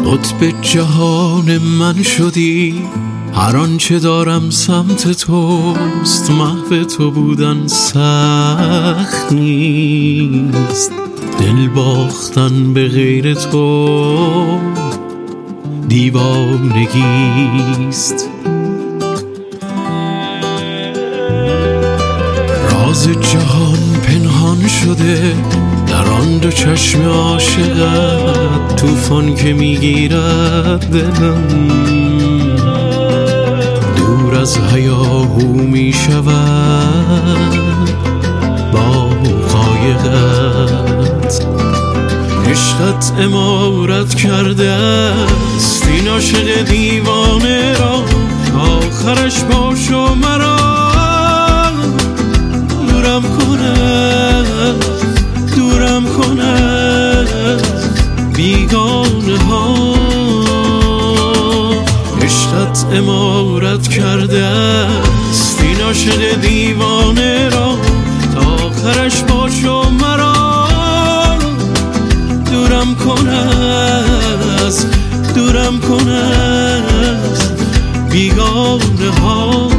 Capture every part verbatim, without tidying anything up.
قطب جهان من شدی، هر آنچه دارم سمت توست. محو تو بودن سخت نیست، دل باختن به غیر تو دیوانگیست. راز جهان پنهان شده در آن دو چشم عاشقت، طوفان که میگیرد دلم دور از هیاهو میشود با قایقت. عشقت امارت کرده است این عاشق دیوانه را، آخرش باش و مرا دورم کنه دورم کنه بیگانه ها. عشقت امارت کرده است این عاشق دیوانه را، تا آخرش باش و مرا دورم کنه دورم کنه بیگانه ها.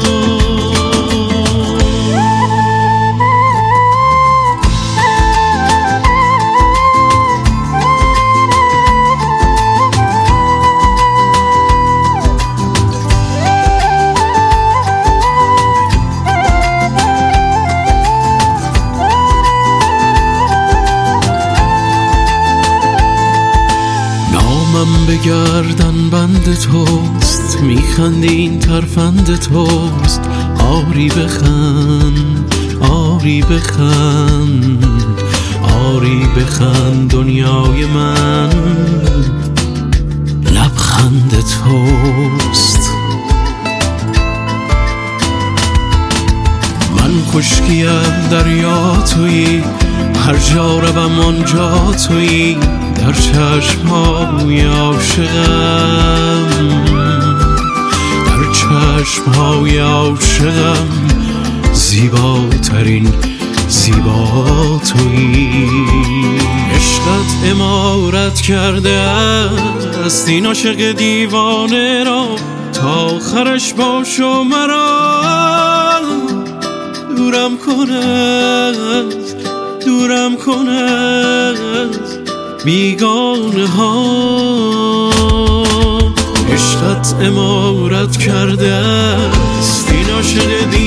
من به گردن بند توست، میخندی این ترفند توست. آری بخند آری بخند آری بخند دنیای من لبخند توست. من خشکیم دریا تویی، هر جا روم آنجا تویی. در چشم‌های عاشقم در چشم‌های عاشقم زیباترین زیبا تویی. عشقت امارت کرده است این عاشق دیوانه را، تا آخرش باش و مرا دورم کنه دورم کنه بیگانه ها. عشقت امارت کرده است این عاشق